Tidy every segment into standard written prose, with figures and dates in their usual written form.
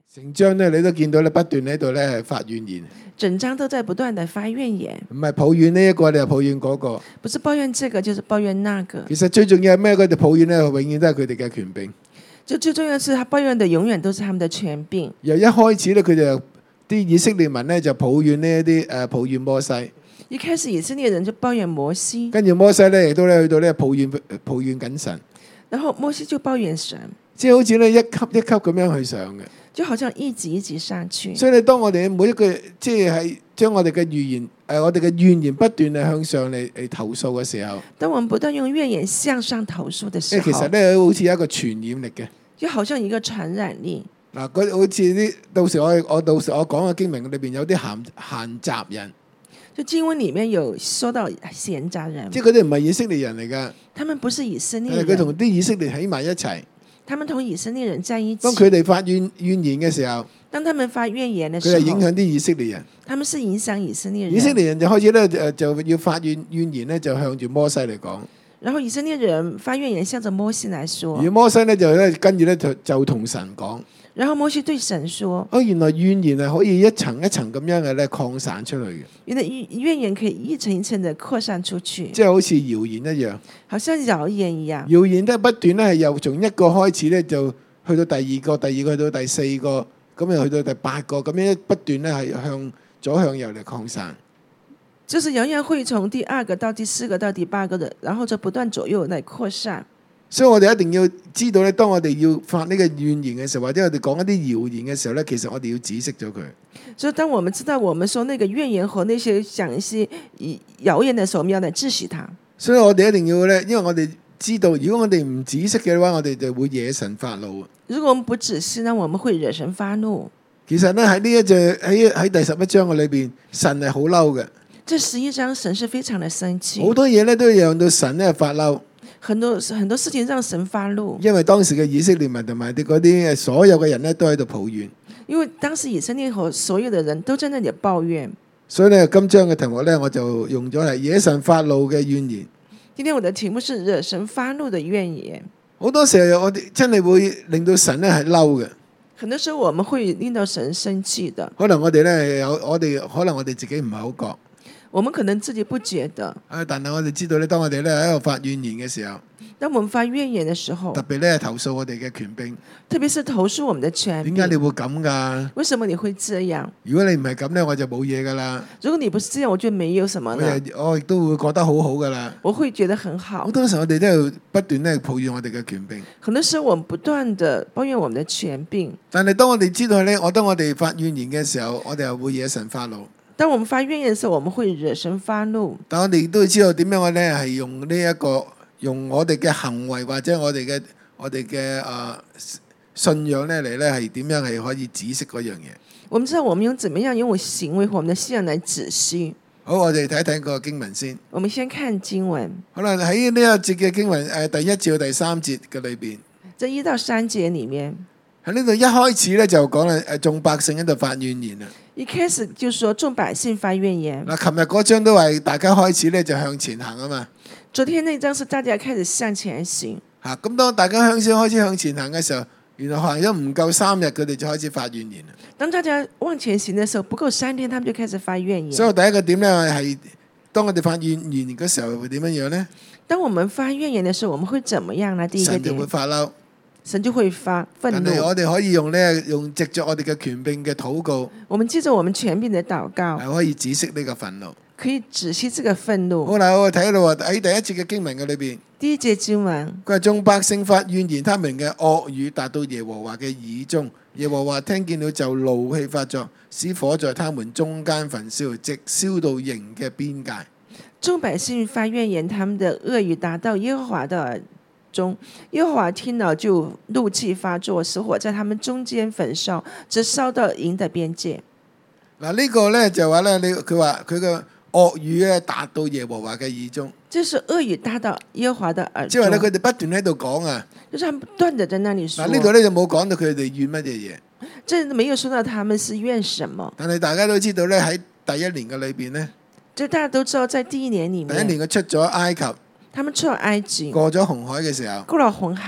成章咧，你都見到咧，不斷喺度咧係發怨言， 整章都在不斷地發怨言， 唔係抱怨呢一個，你又抱怨嗰個。 不是抱怨這個，就是抱怨那個。 其實最重要係咩？佢哋抱怨咧，永遠都係佢哋嘅權柄。 就最重要是，他抱怨的永遠都是他們的權柄。 由一開始咧，佢哋啲以色列民咧就抱怨呢一啲抱怨摩西。 一開始以色列人就抱怨摩西， 跟住摩西咧亦都咧去到咧抱怨緊神。 然後摩西就抱怨神， 即係好似咧一級一級咁樣去上嘅。 就好像一級一級上去。 所以咧，當我哋每一個即係將我哋嘅預言我哋嘅怨言不斷地向上嚟投訴嘅時候， 當我們不斷用怨言向上投訴嘅時候， 其實咧好似一個傳染力嘅。 就好像一個傳染力。 嗱，好似啲到時我講嘅經文裏邊有啲閒雜人。 就經文裡面有說到閒雜人， 即係佢哋唔係以色列人嚟㗎。 他們不是以色列人， 佢同啲以色列喺埋一齊。 他們同以色列人在一起。 當佢哋發怨言嘅時候， 當他們發怨言嘅時候， 佢係影響啲以色列人。 他們是影響以色列人。 以色列人就開始咧就要發怨言咧，就向住摩西嚟講。 然後以色列人發怨言，向着摩西來說。 而摩西咧就咧跟住咧就同神講。 然後摩西對神說： 原來怨言係可以一層一層咁樣嘅咧擴散出去嘅。 原來怨言可以一層一層的擴散出去， 即係好似謠言一樣。 好像謠言一樣。 謠言都係不斷咧係由從一個開始咧就去到第二個，第二個去到第四個，咁又去到第八個，咁樣不斷咧係向左向右嚟擴散。 就是謠言會從第二個到第四個到第八個的，然後就不斷左右嚟擴散。 所以我哋一定要知道咧，當我哋要發呢個怨言嘅時候，或者我哋講一啲謠言嘅時候咧，其實我哋要止息咗佢。 所以當我們知道我們說那個怨言和那些講一些謠言嘅時候，我們要嚟止息它。 所以我哋一定要咧，因為我哋知道，如果我哋唔止息嘅話，我哋就會惹神發怒。 如果我們不止息呢，我們會惹神發怒。 其實咧喺呢一隻喺第11章嘅裏邊，神係好嬲嘅。 這11章神是非常的生氣， 好多嘢咧都讓到神咧發嬲。 很多事情讓神發怒， 因為當時嘅以色列民同埋嗰啲所有嘅人咧都喺度抱怨。 因為當時以色列和所有的人都在那裡抱怨。 所以咧今章嘅題目咧，我就用咗係惹神發怒嘅怨言。 今天我的題目是惹神發怒的怨言。 好多時候我哋真係會令到神咧係嬲嘅。 很多時候我們會令到神生氣的。 可能我哋咧可能我哋自己唔係好覺。 我們可能自己不覺得， 但係我哋知道咧，當我哋咧喺度發怨言嘅時候， 當我們發怨言嘅時候， 特別咧投訴我哋嘅權柄， 特別是投訴我們的權柄。 點解你會咁㗎？ 為什麼你會這樣？ 如果你唔係咁咧，我就冇嘢㗎啦。 如果你不是這樣，我就沒有什麼了。 我亦都會覺得好好㗎啦。 我會覺得很好。 好多時候我哋都要不斷咧抱怨我哋嘅權柄。 很多時候我們不斷地抱怨我們的權柄。 但係當我哋知道咧，當我哋發怨言嘅時候，我哋又會惹神發怒。 當我們發怨言嘅時候，我們會惹神發怒。 但我哋都要知道點樣我咧係用我哋嘅行為或者我哋嘅信仰咧嚟咧係點樣係可以止息嗰樣嘢。 我們知道我們用怎麼樣用我行為和我們的信仰來止息。 好，我哋睇一睇個經文先。 我們先看經文。 好啦，喺呢一節嘅經文第1至到第3節嘅裏邊， 在1到3節裡面， 喺呢度一開始咧就講啦，眾百姓喺度發怨言啊。 一開始就說眾百姓發怨言。 嗱，琴日嗰章都係大家開始咧就向前行啊嘛。 昨天那章是大家開始向前行。 嚇，咁當大家開始向前行嘅時候，原來行咗唔夠3日，佢哋就開始發怨言啦。 當大家往前行嘅時候，不夠3天，他們就開始發怨言。 所以第一個點咧係，當我哋發怨言嘅時候會點樣樣咧？ 當我們發怨言嘅時候，我們會怎麼樣呢？第一個點， 神就會發嬲。 神就會發憤怒。 但係我哋可以用藉着我哋嘅權柄嘅禱告， 我們藉着我們權柄嘅禱告， 係可以止息呢個憤怒， 可以止息這個憤怒。 好啦，我睇到喺第1節嘅經文嘅裏邊， 第一節經文， 佢話眾百姓發怨言，他們嘅惡語達到耶和華嘅耳中，耶和華聽見了就怒氣發作，使火在他們中間焚燒，直燒到營嘅邊界。 眾百姓發怨言，他們的惡語達到耶和華的耳中，耶和華聽了就怒氣發作，使火在他們中間焚燒，直燒到營的邊界。 嗱，呢個咧就話咧，佢話佢嘅惡語咧達到耶和華嘅耳中， 這是惡語達到耶和華的耳中。 即係話咧，佢哋不斷喺度講啊。 就是他們不斷地在那裡說。 嗱，呢度咧就冇講到佢哋怨乜嘢嘢。 這沒有說到他們是怨什麼。 但係大家都知道咧，喺第1年嘅裏邊咧， 就大家都知道，在第1年裡面， 第1年佢出咗埃及。 他們出了埃及， 過咗紅海嘅時候， 過了紅海，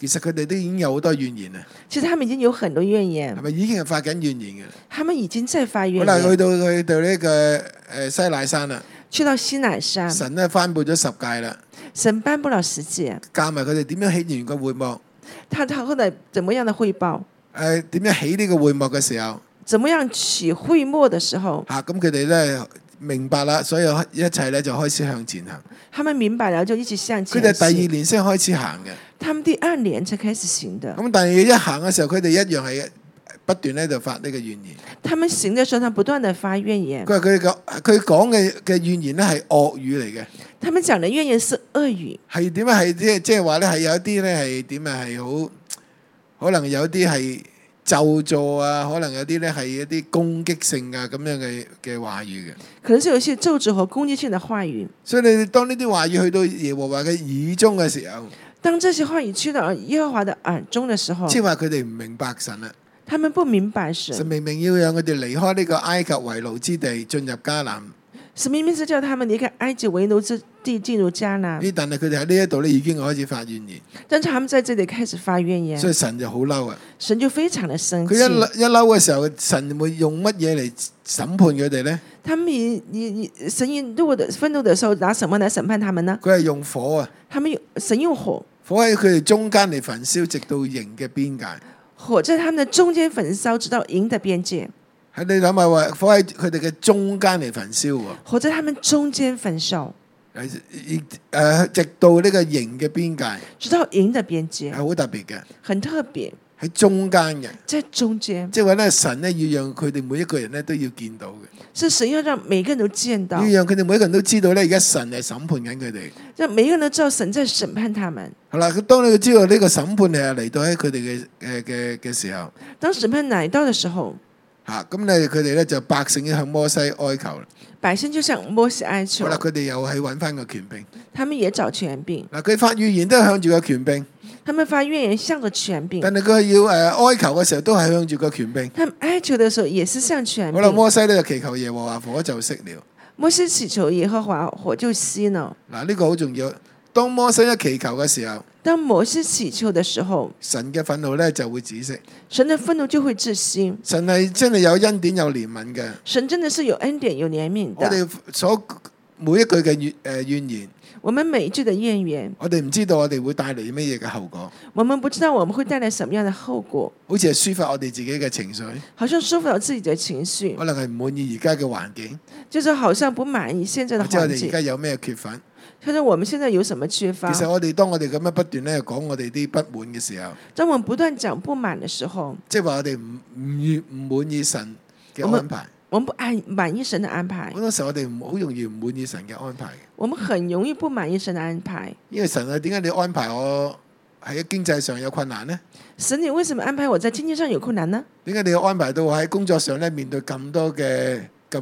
其實佢哋都已經有好多怨言啦， 其實他們已經有很多怨言係，咪已經係發緊怨言嘅？ 他們已經在發怨好啦，去言。 到呢個西乃山啦， 去到西乃山， 神咧頒布咗10誡啦， 神頒布了10誡， 教埋佢哋點樣起完個會幕， 他後來怎麼樣的匯報？ 點樣起呢個會幕嘅時候， 怎麼樣起會幕的時候， 咁佢哋咧明白啦，所以一切咧就開始向前行。 他們明白了就一起向前佢哋第行。 2年先開始行嘅， 他們第2年才開始行的。 咁但係一行嘅時候，佢哋一樣係不斷喺度發呢個怨言。 他們行的時候，他不斷的發怨言。 佢話佢講嘅怨言咧係惡語嚟嘅。 他們講的怨言是惡語， 係點啊？係即係話咧，係有啲咧係點啊？係好可能有啲係咒詛啊，可能有啲咧係一啲攻擊性啊咁樣嘅話語嘅。 可能是有一些咒詛和攻擊性的話語。 所以你當呢啲話語去到耶和華嘅耳中嘅時候， 當這些話語去到耶和華的耳中的時候， 即係話佢哋唔明白神啦。 他們不明白神神。 明明要讓佢哋離開呢個埃及為奴之地，進入迦南。 神明明是叫他們離開埃及為奴之地，進入迦南。 但係佢哋喺呢一度咧已經開始發怨言， 但是他們在這裡開始發怨言， 所以神就好嬲啊！ 神就非常的生氣。 佢一嬲嘅時候，神會用乜嘢嚟審判佢哋呢？ 他們神如果憤怒的時候，拿什麼來審判他們呢？ 佢係用火啊！ 神用火， 火喺佢哋中間嚟焚燒，直到營嘅邊界。 火在他們的中間焚燒，直到營的邊界。 喺你諗下話，火喺佢哋嘅中間嚟焚燒喎。 火在他們中間焚燒， 直到呢個營嘅邊界， 直到營的邊界， 係好特別嘅， 很特別， 喺中間嘅。 在中間， 即係話咧，神咧要讓佢哋每一個人咧都要見到嘅， 是神要讓每個人都見到， 要讓佢哋每一個人都知道咧，而家神係審判緊佢哋。 讓每一個人都知道神在審判他們。 好啦，咁當你知道呢個審判係嚟到喺佢哋嘅時候， 當審判來到的時候， 咁咧佢哋咧就百姓要向摩西哀求啦。 百姓就向摩西哀求。 好啦，佢哋又係揾翻個權柄。 他們也找權柄。 嗱，佢發怨言都係向住個權柄。 他們發怨言向着權柄。 但係佢要哀求嘅時候都係向住個權柄。 他們哀求的時候也是向權柄。 好啦，摩西咧就祈求耶和華火就熄了。 摩西祈求耶和華火就熄了。 嗱，呢個好重要。當摩西一祈求嘅時候， 當摩西祈求的時候， 神嘅憤怒咧就會止息。 神的憤怒就會止息。 神係真係有恩典有憐憫嘅。 神真的是有恩典有憐憫的。 我哋所每一句嘅怨言， 我們每一句的怨言， 我哋唔知道我哋會帶嚟乜嘢嘅後果。 我們不知道我們會帶來什麼樣的後果。 好似係抒發我哋自己嘅情緒， 好像抒發自己的情緒， 可能係唔滿意而家嘅環境， 就是好像不滿意現在的或者我環境。 哋而家有咩缺乏。 他說我們現在有什麼缺乏？ 其實當我哋咁樣不斷咧講我哋啲不滿嘅時候， 當我們不斷講不滿的時候， 即係話我哋唔滿意神嘅安排。 我們不滿意神的安排。 好多時候我哋好容易唔滿意神嘅安排。 我們很容易不滿意神的安排。 因為神啊，點解你安排我喺經濟上有困難呢？ 神，你為什麼安排我在經濟上有困難呢？ 點解你要安排到我喺工作上咧面對咁多嘅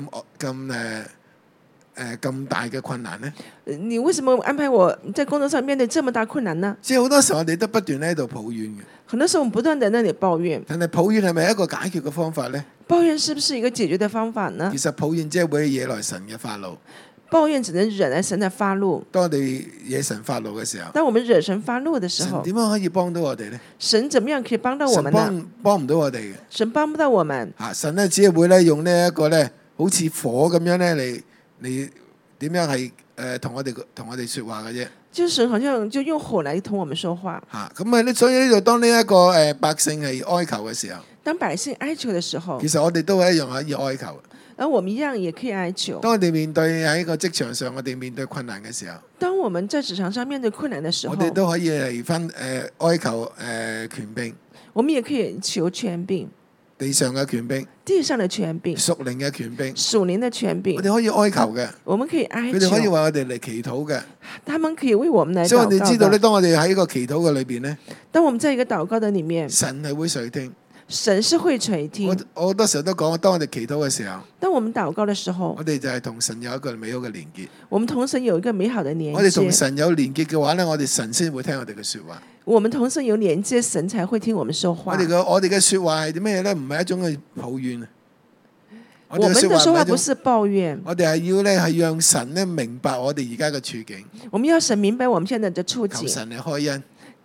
咁大嘅困難呢？ 你為什麼安排我在工作上面對這麼大困難呢？ 即係好多時候我哋都不斷喺度抱怨嘅。 很多時候我們不斷地在那裡抱怨。 但係抱怨係咪一個解決嘅方法呢？ 抱怨是不是一個解決的方法呢？ 其實抱怨只係會惹來神嘅發怒。 抱怨只能惹來神的發怒。 當我哋惹神發怒嘅時候， 當我們惹神發怒的時候， 神點樣可以幫到我哋呢？ 神怎麼樣可以幫到我們呢？ 神幫唔到我哋嘅。 神幫不到我們。 神咧只係會咧用呢一個咧好似火咁樣咧嚟點樣係同我哋說話嘅啫。 就是神好像就用火來同我們說話。 咁所以呢度當呢一個百姓係哀求嘅時候， 當百姓哀求嘅時候， 其實我哋都係一樣可以哀求。 而我們一樣也可以哀求。 當我哋面對喺個職場上，我哋面對困難嘅時候， 當我們在職場上面對困難嘅時候， 我哋都可以嚟翻哀求權柄。 我們也可以求權柄， 地上嘅權柄， 地上的權柄， 屬靈嘅權柄， 屬靈的權柄， 我哋可以哀求嘅。 我們可以哀求， 佢哋可以為我哋嚟祈禱嘅。 他們可以為我們來禱告。 所以我哋知道咧，當我哋喺個祈禱嘅裏邊咧， 當我們在一個禱告的裡面， 神係會垂聽。 神是會垂聽。 我好多時候都講，當我哋祈禱嘅時候， 當我們禱告的時候， 我哋就係同神有一個美好嘅連結。 我們同神有一個美好的連結。 我哋同神有連結嘅話咧，我哋神先會聽我哋嘅說話。 我們同神有連接，神才會聽我們說話。 我哋嘅說話係啲咩咧？唔係一種嘅抱怨。 我們的說話不是抱怨。 我哋係要咧係讓神咧明白我哋而家嘅處境。 我們要神明白我們現在的處境。 求神嚟開恩。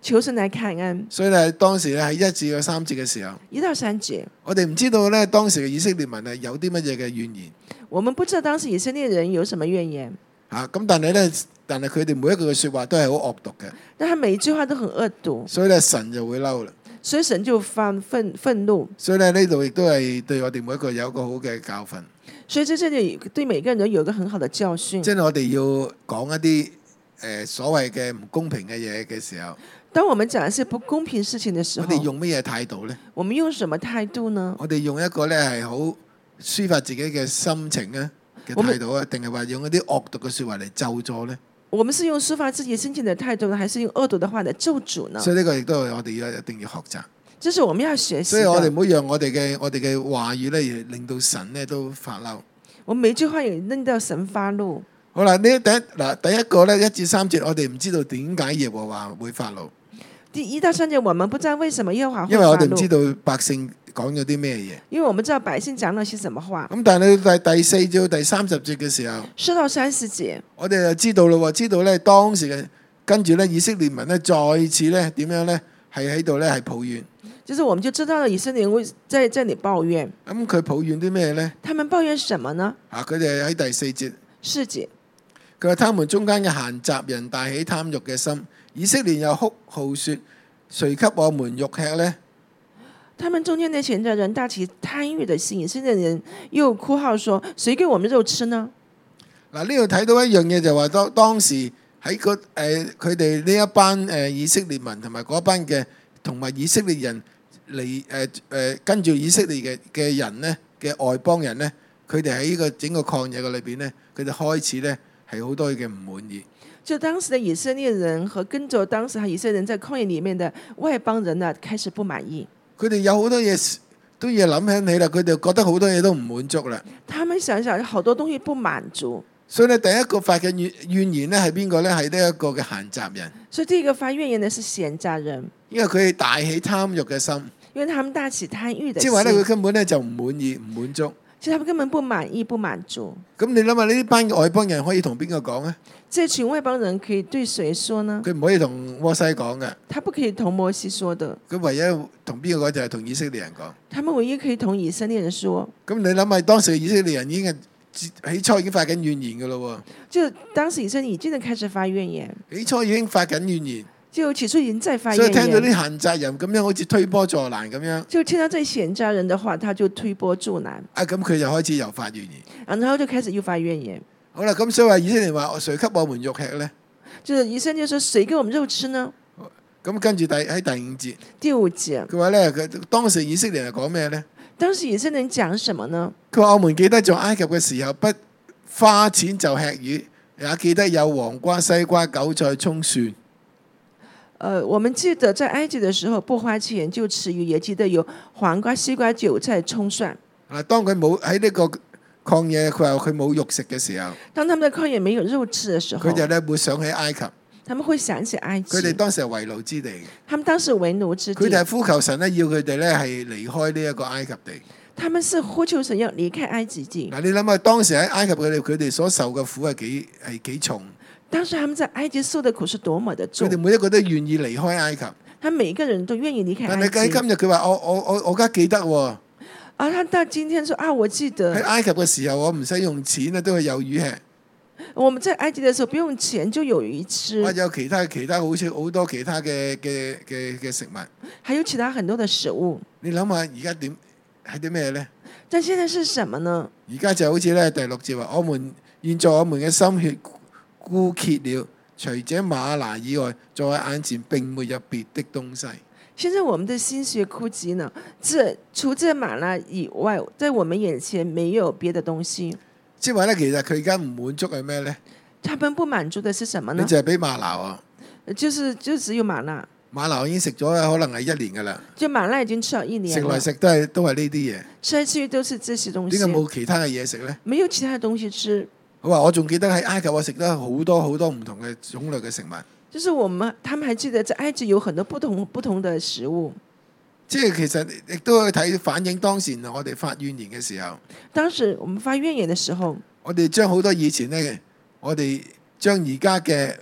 求神來看恩。 所以咧當時咧喺1至3節嘅時候， 1到3節， 我哋唔知道咧當時嘅以色列民係有啲乜嘢嘅怨言我們不知道當時以色列人有什麼怨言， 嚇，咁但係佢哋每一句嘅説話都係好惡毒嘅， 但他每一句話都很惡毒， 所以咧神就會嬲啦。 所以神就憤怒。 所以咧呢度亦都係對我哋每一個有一個好嘅教訓， 所以在這裡對每個人都有一個很好的教訓。 即係我哋要講一啲所謂嘅唔公平嘅嘢嘅時候， 當我們講的是不公平事情的時我候， 哋用乜嘢態度呢？ 我們用什麼態度呢？ 我哋用一個咧係好抒發自己嘅心情咧嘅態度啊，定係話用一啲惡毒嘅説話嚟咒詛呢？ 我們是用抒發自己心情的態度呢，還是用惡毒的話來咒詛呢？ 所以呢個亦都係我哋一定要學習。 這是我們要學習的。 所以我哋唔好讓我哋嘅話語咧，令到神咧都發嬲。 我們每句話也令到神發怒。 好啦，第一個咧1至3節，我哋唔知道點解耶和華會發怒。 第1到3節，我們不知道為什麼耶和華會發怒。 因為我哋唔知道百姓講咗啲咩嘢。 因為我們知道百姓講了些什麼話。 咁但係到第4至到第30節嘅時候 ，4到30節， 我哋就知道咯，知道咧當時嘅跟住咧以色列民咧再次咧點樣咧係喺度咧係抱怨。 就是我們就知道了以色列人會在這裡抱怨。 咁佢抱怨啲咩咧？ 他們抱怨什麼呢？ 佢哋喺第4節。 4節， 佢話他們中間嘅閒雜人大起貪欲嘅心，以色列又哭號説：誰給我們肉吃呢？ 他們中間的閒雜人大起貪欲的心，以色列人又哭號說：誰給我們肉吃呢？ 嗱，呢度睇到一樣嘢就話當時喺佢哋呢一班以色列民同埋嗰班嘅同埋以色列人嚟跟住以色列嘅人呢嘅外邦人呢，佢哋喺呢個整個曠野嘅裏邊呢，佢哋開始呢係好多嘅唔滿意。 就當時的以色列人和跟着當時以色列人在曠野裡面的外邦人呢，開始不滿意。 佢哋有好多嘢都要諗起啦，佢哋覺得好多嘢都唔滿足啦。 他們想想好多東西不滿足。 所以咧，第一個發嘅怨言咧係邊個咧？係呢一個嘅閒雜人。 所以第一個發怨言嘅是閒雜人， 因為佢哋大起貪欲嘅心。 因為他們大起貪欲的心。 即係話咧，佢根本咧就唔滿意、唔滿足。 其實他們根本不滿意、不滿足。 咁你諗下，呢班外邦人可以同邊個講咧？ 這群外邦人可以對誰說呢？ 佢唔可以同摩西講嘅。 他不可以同摩西說的。 佢唯一同邊個講就係同以色列人講。 他們唯一可以同以色列人說。 咁你諗下，當時以色列人已經係起初已經發緊怨言嘅咯喎。 就當時以色列已經開始發怨言。 起初已經發緊怨言。 就起初已經在發怨言。 所以聽到啲閒雜人咁樣，好似推波助瀾咁樣。 就聽到這閒雜人的話，他就推波助瀾。 咁佢就開始又發怨言。 然後就開始又發怨言。 好啦，咁所以話以色列話：誰給我們肉吃呢？ 就是以色列說：誰給我們肉吃呢？ 咁跟住喺第5節。 第5節。 佢話咧，佢當時以色列人係講咩咧？ 當時以色列人講什麼呢？ 佢話：我們記得在埃及嘅時候，不花錢就吃魚，也記得有黃瓜、西瓜、韭菜、葱、蒜。 我們記得在埃及的時候不花錢就吃魚，也記得有黃瓜、西瓜、韭菜、葱、蒜。 當佢冇喺呢個曠野，佢話佢冇肉食嘅時候， 當他們在曠野沒有肉吃的時候， 佢就咧會想起埃及。 他們會想起埃及。 佢哋當時係為奴之地。 他們當時為奴之地。 佢哋係呼求神咧，要佢哋咧係離開呢一個埃及地。 他們是呼求神要離開埃及地。 嗱，你諗下當時喺埃及佢哋所受嘅苦係幾重？ 當時他們在埃及受的苦是多麼的重。 佢哋每一個都願意離開埃及。 他每一個人都願意離開埃及。 但係今日佢話我而家記得喎。 他到今天說啊，我記得喺埃及嘅時候，我唔使用錢都係有魚吃。 我們在埃及的時候不用錢就有魚吃。 或者有其他好似好多其他嘅食物。 還有其他很多的食物。 你諗下而家點係啲咩咧？ 但現在是什麼呢？ 而家就好似咧第6節話：我們現在我們嘅心血枯竭了，除這嗎哪以外，在我眼前並沒有別的東西。 現在我們的心血枯竭呢？除這嗎哪以外，在我們眼前沒有別的東西。 即係話咧，其實佢而家唔滿足係咩咧？ 他們不滿足的是什麼呢？ 你就係俾嗎哪啊！ 就只有嗎哪。 嗎哪已經食咗可能係1年噶啦。 就嗎哪已經吃了1年。 食來食都係呢啲嘢。 吃來吃去都是這些東西。 點解冇其他嘅嘢食咧？ 沒有其他的東西吃。 我話我仲記得喺埃及我食得好多唔同嘅種類嘅食物。 就是他們還記得在埃及有很多不同的食物。 即係其實亦都可以睇反映當時我哋發怨言嘅時候。 當時我們發怨言嘅時候， 我哋將好多以前呢，我哋將而家嘅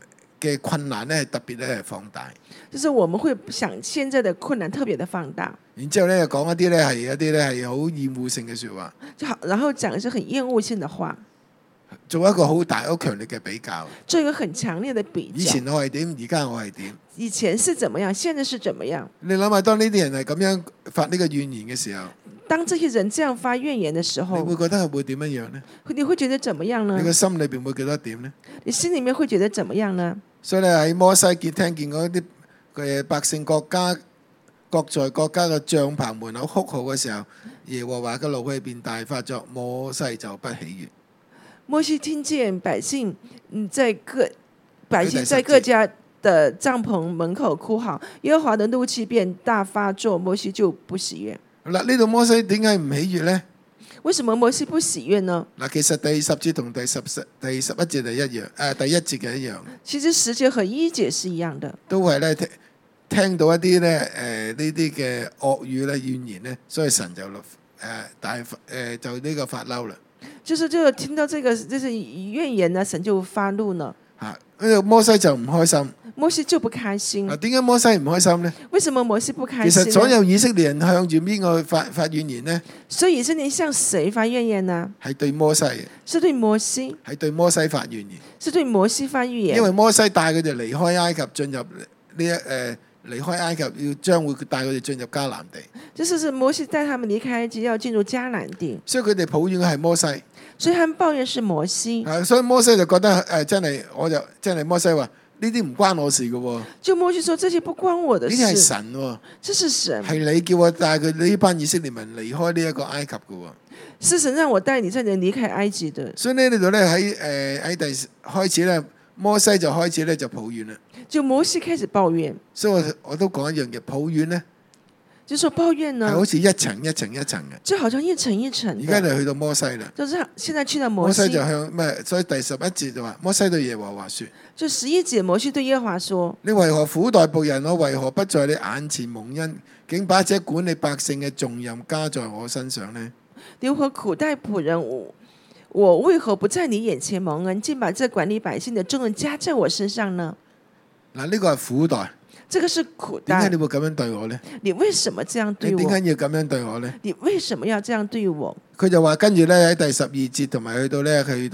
嘅困難咧係特別咧係放大。 就是我們會想現在的困難特別的放大， 然之後咧講一啲咧係一啲咧係好厭惡性嘅説話， 就好，然後講一些很厭惡性的話， 做一個好大好強烈嘅比較。 做一個很強烈的比較。 以前我係點，而家我係點？ 以前是怎麼樣，現在是怎麼樣？ 你諗下，當呢啲人係咁樣發呢個怨言嘅時候， 當這些人這樣發怨言的時你候， 會覺得係會點樣樣呢？ 你會覺得怎麼樣呢你？個心裏邊會覺得點呢？ 你心裡面會覺得怎麼樣呢？ 所以咧喺摩西聽見嗰啲嘅百姓各在各家嘅帳棚門口哭號嘅時候，耶和華嘅怒氣便大發作，摩西就不喜悅。 摩西聽見百姓在各家的帳篷門口哭號，耶和華的怒氣便大發作，摩西就不喜悅。 好啦，呢度摩西點解唔喜悅呢？ 為什麼摩西不喜悅呢？ 嗱，其實第10節同第11節係一樣，第1節嘅一樣， 其實10節和1節是一樣的， 都係咧聽到一啲咧呢啲嘅惡語咧怨言咧，所以神就就呢個發嬲啦。 就聽到這個怨言呢，神就發怒了。 嚇，呢個摩西就唔開心。 摩西就不開心。 點解摩西唔開心呢？ 為什麼摩西不開心呢？ 其實所有以色列人向住邊個發怨言呢？ 所以以色列向誰發怨言呢？ 係對摩西， 是對摩西， 係對摩西發怨言。 是對摩西發怨言。 因為摩西帶佢哋離開埃及，進入離開埃及，將會帶佢哋進入迦南地。 就是摩西帶他們離開埃及，要進入迦南地。 所以佢哋抱怨嘅係摩西。 所以他們抱怨是摩西。 所以摩西就覺得真係摩西話呢啲唔關我事嘅喎。 就摩西說這些不關我的事。 呢啲係神喎。 這是神。 係你叫我帶佢呢班以色列民離開呢一個埃及嘅喎。 是神讓我帶你這人離開埃及的。 所以呢度咧喺第開始咧，摩西就開始咧就抱怨啦。 就摩西開始抱怨。 所以我都講一樣嘅，抱怨咧。 就說抱怨呢， 係好似一層一層一層嘅， 就好像一層一層。 而家就去到摩西啦， 就是現在去到摩西。 摩西就向咩？所以第11節就話，摩西對耶和華說： 就11節，摩西對耶和華說： 你為何苦待僕人？我為何不在你眼前蒙恩，竟把這管理百姓嘅重任加在我身上呢？ 你為何苦待僕人？我為何不在你眼前蒙恩，竟把這管理百姓的重任加在我身上呢？ 嗱，呢個係苦待。 這個是苦待。 點解你會咁樣對我呢？ 你為什麼這樣對我？ 你點解要咁樣對我呢？ 你為什麼要這樣對我？ 佢就話跟住咧喺第12節同埋去到第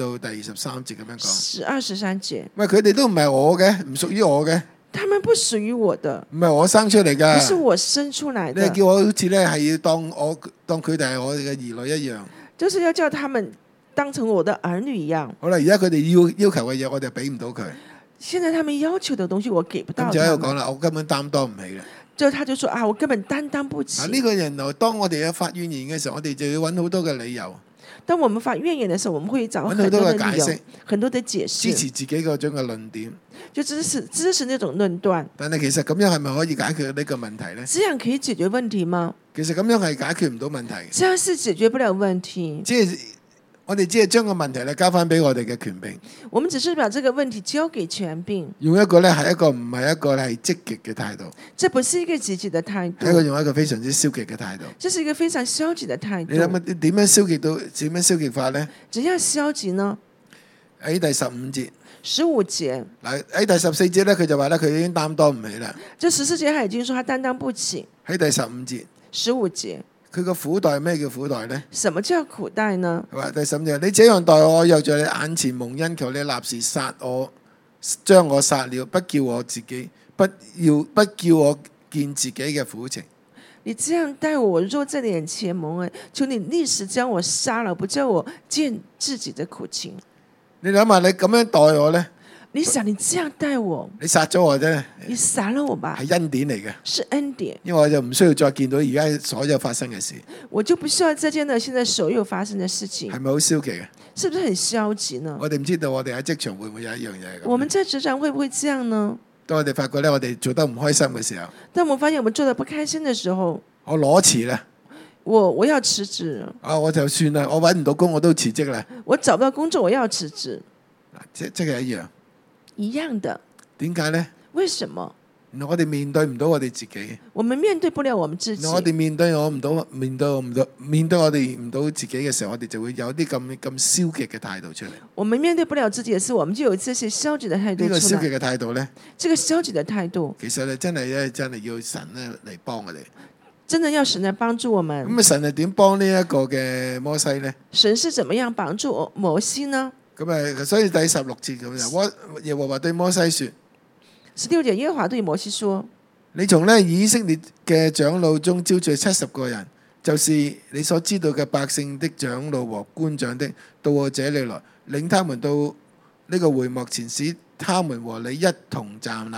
13節咁樣講。 12、13節。 喂，佢哋都唔係我嘅，唔屬於我嘅。 他們不屬於我的。 唔係我生出嚟㗎。 不是我生出來的。 你叫我好似咧係要當佢哋係我哋嘅兒女一樣。 就是要叫他們當成我的兒女一樣。 好啦，而家佢哋要求嘅嘢，我就俾唔到佢。 現在他們要求的東西我給不到他們。 咁就喺度講啦，我根本擔當唔起啦。 就他就說啊，我根本擔當不起。 呢個人當我哋有發怨言嘅時候，我哋就要揾好多嘅理由。 當我們發怨言的時候，我們會找很多的理由、很多的解釋， 支持自己嗰種嘅論點， 就支持那種論斷。 但係其實咁樣係咪可以解決呢個問題呢？ 這樣可以解決問題嗎？ 其實咁樣係解決唔到問題。 這樣是解決不了問題。 我哋只係將個問題咧交翻俾我哋嘅權柄。 我們只是把這個問題交給權柄， 用一個咧係一個唔係一個係積極嘅態度。 這不是一個積極的態度， 係一個用一個非常之消極嘅態度。 這是一個非常消極的態度。 你諗下點樣消極法呢？ 怎樣消極呢？ 喺第15節。 15節。 嗱喺第14節咧，佢就話咧佢已經擔當唔起啦。 就14節，他已經說他擔當不起。 喺第15節。 15節。 佢個苦待，咩叫苦待呢？ 什麼叫苦待呢？ 係嘛？第15節，你這樣待我，又在你眼前蒙恩，求你立時殺我，將我殺了，不叫我見自己嘅苦情。 你這樣待我，若在你眼前蒙恩，求你立時將我殺了，不叫我見自己的苦情。 你諗下，你咁樣待我呢？ 你想你這樣待我， 你殺咗我啫， 你殺了我吧， 係恩典嚟嘅， 是恩典， 因為我就唔需要再見到而家所有發生嘅事， 我就不需要再見到現在所有發生的事情， 係咪好消極嘅？ 是不是很消極呢？ 我哋唔知道我哋喺職場會唔會有一樣嘢咁。 我們在職場會不會這樣呢？ 當我哋發覺咧，我哋做得唔開心嘅時候， 當我們發現我們做得不開心的時候， 我攞辭啦， 我要辭職， 我就算啦，我揾唔到工我都辭職啦， 我找不到工作我要辭職， 即係一樣。 一樣的。 點解呢？ 為什麼？ 原來我哋面對唔到我哋自己， 我們面對不了我們自己原來。我哋面對我哋唔到自己嘅時候，我哋就會有啲咁消極嘅態度出嚟。 我們面對不了自己的時候，我們就有這些消極的態度呢個消極出來。 嘅態度呢， 這個消極的態度， 其實咧真係要神咧嚟幫我哋。 真的要神來幫助我們。 咁啊，神係點幫呢一個嘅摩西呢？ 神是怎麼樣幫助摩西呢？ 咁啊，所以第16節咁樣，耶和華對摩西說 16節，耶和華對摩西說： 你從呢以色列嘅長老中招聚70個人，就是你所知道嘅百姓的長老和官長的，到我這裏來，領他們到呢個會幕前，使他們和你一同站立。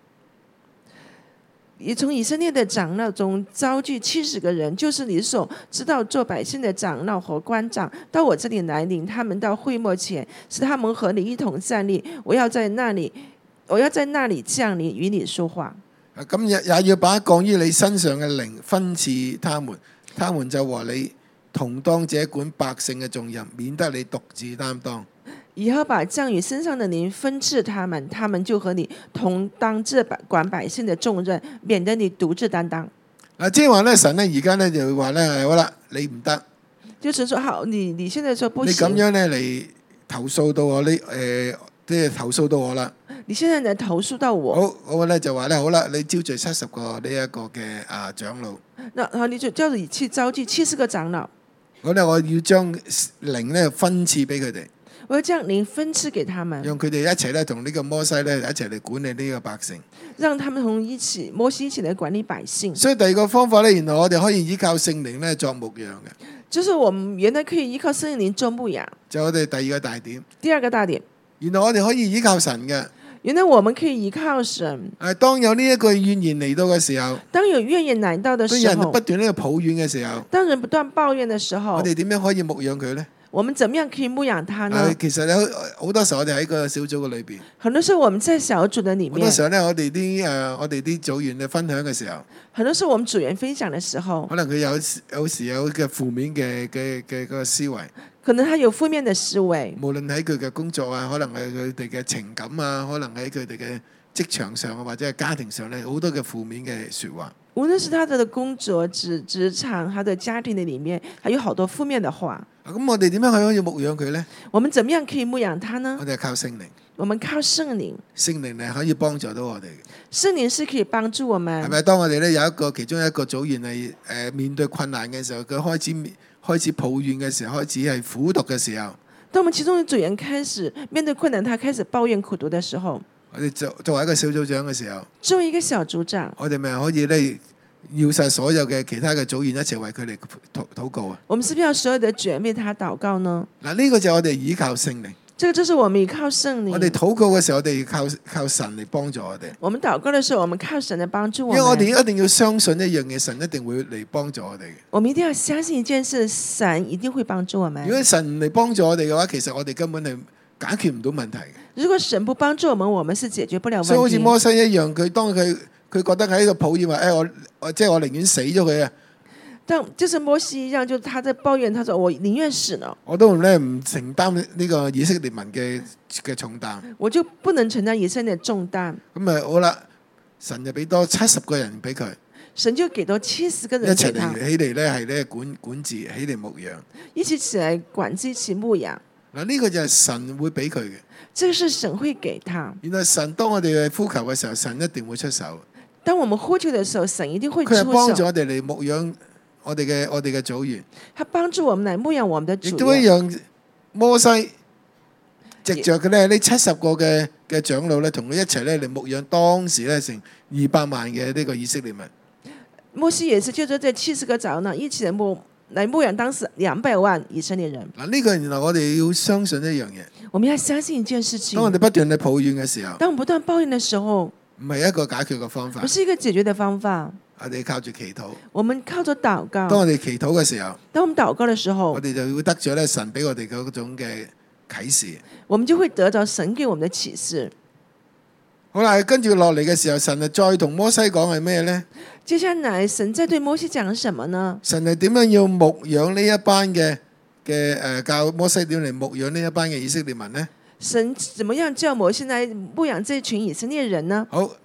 也從以色列的長老中招聚70個人，就是你所知道做百姓的長老和官長，到我這裏來，領他們到會幕前，使他們和你一同站立。我要在那裏降臨與你說話。 咁也要把降於你身上嘅靈分賜他們，他們就和你同當這管百姓嘅重任，免得你獨自擔當。 以後把降於身上的靈分賜他們，他們就和你同當這管百姓的重任，免得你獨自擔當。 即係話咧，神咧而家咧就會話咧，好啦，你唔得， 就神說好，你現在說不你行， 咁樣咧嚟投訴到我呢即係投訴到我啦。 你現在嚟投訴到我， 好，我咧就話咧，好啦，你招聚70個呢一個嘅長老， 然後你就叫你去召集70個長老， 好咧，我要將靈咧分賜俾佢哋， 我要將靈分賜給他們， 讓佢哋一齊咧同呢個摩西咧一齊嚟管理呢個百姓。 讓他們同摩西一起來管理百姓。 所以第二個方法咧，原來我哋可以依靠聖靈咧作牧養嘅， 就是我們原來可以依靠聖靈做牧養。 就我哋第二個大點。 第二個大點， 原來我哋可以依靠神嘅。 原來我們可以依靠神。 當有呢一個怨言嚟到嘅時候， 當有怨言來到的當人時候， 不斷呢個抱怨嘅時候， 當人不斷抱怨的時候， 我哋點樣可以牧養佢呢？ 我們怎麼樣可以牧養他呢？ 其實有好多時候我哋喺個小組嘅裏邊， 很多時候我們在小組的裡面， 好多時候咧我哋啲組員嘅分享嘅時候， 很多時候我們組員分享的時候， 可能佢有時有嘅負面嘅嗰個思維， 可能他有負面的思維， 無論喺佢嘅工作啊，可能係佢哋嘅情感啊，可能喺佢哋嘅職場上啊，或者係家庭上咧，好多嘅負面嘅説話。 無論是他的工作、職場、他的家庭的裡面，還有好多負面的話。 咁我哋點樣可以牧養佢呢？ 我們怎麼樣可以牧養他呢我？哋係靠聖靈， 我們靠聖靈， 聖靈係可以幫助到我哋嘅。 聖靈是可以幫助我係們。 咪？當我哋咧有其中一個組員係面對困難嘅時候，佢開始抱怨嘅時候，開始係苦毒嘅時候， 當我們其中的組員開始面對困難，他開始抱怨苦毒的時候， 我哋作為一個小組長嘅時候， 作為一個小組長， 我哋咪可以咧要晒所有嘅其他嘅組員一齊為佢哋禱告啊！ 我們是不是要所有的組員為他禱告呢？ 嗱，呢個就係我哋依靠聖靈。 這個就是我們依靠聖靈。 我哋禱告嘅時候，我哋靠神嚟幫助我哋。 我們禱告的時候，我們靠神來幫助我們。 因為我哋一定要相信一樣嘢，神一定會嚟幫助我哋嘅。 我們一定要相信一件事，神一定會幫助我們。 如果神唔嚟幫助我哋嘅話，其實我哋根本係解決唔到問題嘅。 如果神不幫助我們，我們是解決不了問題。 所以好似摩西一樣，當佢覺得喺度抱怨話，我寧願死咗佢啊！ 但就是摩西一樣，就他在抱怨，他說我寧願死了， 我都唔承擔呢個以色列民嘅重擔。 我就不能承擔以色列的重擔。 咁啊好啦，神就俾多70個人俾佢， 神就給多70個一人給他， 齊嚟起嚟咧係咧管治，起嚟牧養。 一起來管治，一起牧養。 嗱，呢個就係神會俾佢嘅。 這個是神會給他。 原來神當我哋去呼求嘅時候，神一定會出手。 當我們呼求的時候，神一定會出佢係幫助手。 我哋嚟牧養我哋嘅組員， 他幫助我們來牧養我們的亦主人。 都一樣。摩西藉着嘅咧呢70個嘅長老咧，同佢一齊咧嚟牧養當時咧成200萬嘅呢個以色列民。 摩西也是就着這70個長老一起來牧養當時200萬以色列人。 嗱，呢個原來我哋要相信一樣嘢。 我們要相信一件事情。 當我哋不斷去抱怨嘅時候， 當我們不斷抱怨的時候， 唔係一個解決嘅方法不。是一個解決的方法。 我哋靠住祈禱。 我們靠着禱告。 當我哋祈禱嘅時候， 當我們禱告的時候， 我哋就會得咗咧神俾我哋嗰種嘅啟示。 我們就會得到神給我們的啟示。 好啦，跟住落嚟嘅時候，神啊再同摩西講係咩呢？ 接下來神在對摩西講什麼呢？ 神係點樣要牧養呢一班嘅教摩西點嚟牧養呢一班嘅以色列民呢？ 神怎麼樣叫摩西來牧養這群以色列人呢？ 好，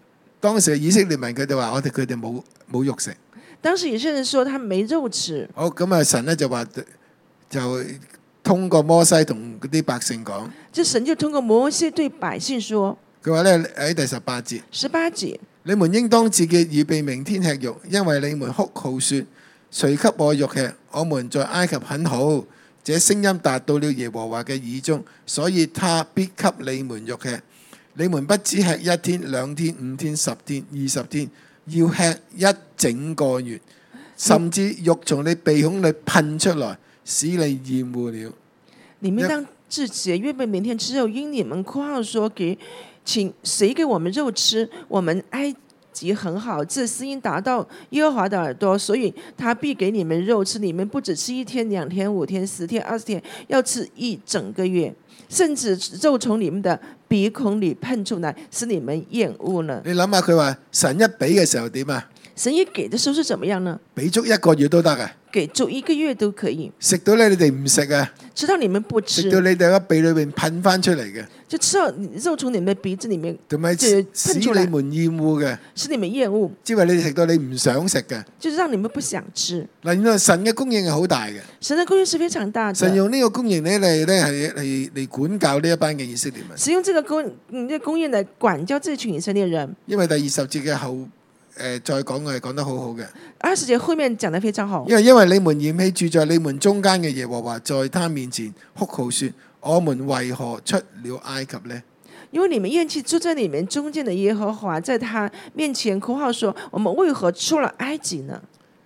當時嘅以色列民佢哋話：佢哋冇肉食。 當時以色列人說他沒肉吃。 好咁啊，神咧就話就通過摩西同嗰啲百姓講。 這神就通過摩西對百姓說： 佢話咧喺第18節。 18節， 你們應當自己預備明天吃肉，因為你們哭號說：誰給我肉吃？我們在埃及很好。這聲音達到了耶和華嘅耳中，所以他必給你們肉吃。你們不只吃1天、2天、5天、10天、20天，要吃一整個月，甚至肉從你鼻孔裏噴出來，使你厭惡了。 你們當自己預備明天吃肉，因你們哭號說：請誰給我們肉吃？我們埃及很好。這聲音達到耶和華的耳朵，所以他必給你們肉吃。你們不只吃1天、2天、5天、10天、20天，要吃一整個月，甚至肉從你們的鼻孔裏噴出來，使你們厭惡了。 你諗下佢話神一俾嘅時候點啊？ 神一給的時候是怎麼樣呢？ 俾足1個月都得啊！ 給足1個月都可以。 食到咧，你哋唔食啊！ 直到你們不吃， 食到你哋喺鼻裏邊噴翻出嚟嘅， 就吃到肉從你們的鼻子裡面， 同埋使你們厭惡嘅， 使你們厭惡， 即係你哋食到你唔想食嘅， 就是讓你們不想吃。 嗱，原來神嘅供應係好大嘅， 神嘅供應是非常大的。 神用呢個供應咧嚟管教呢一班嘅以色列民。 使用這個供應嚟管教這群以色列人。 因為第20節嘅後再講嘅係講得好好嘅。 20節後面講得非常好。 因為你們嫌棄住在你們中間嘅耶和華，在他面前哭號說：我們為何出了埃及呢？ 因為你們厭棄住在你們中間的耶和華，在他面前哭號說：我們為何出了埃及呢？